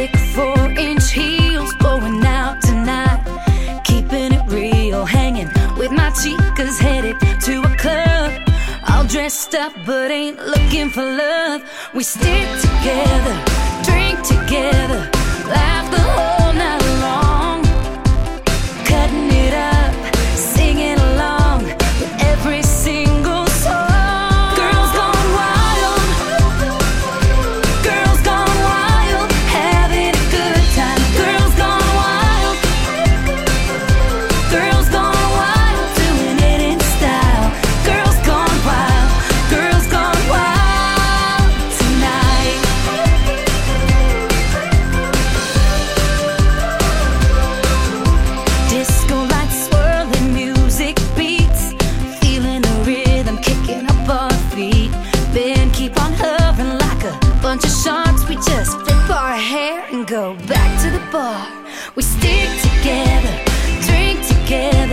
Big 4-inch heels going out tonight, keeping it real, hanging with my chicas, headed to a club. All dressed up but ain't looking for love. We stick together, drink together, laugh the whole night long, cutting it up, singing along with every single song. Girls gone wild, girls gone wild, having a good time. Girls gone wild, girls gone wild, doing it in style. Girls gone wild, girls gone wild tonight. Disco lights swirling, music beats, feeling the rhythm kicking up our feet. Band keep on hovering like a bunch of sharks. We just flip our hair and go back to the bar. We stick together, drink together,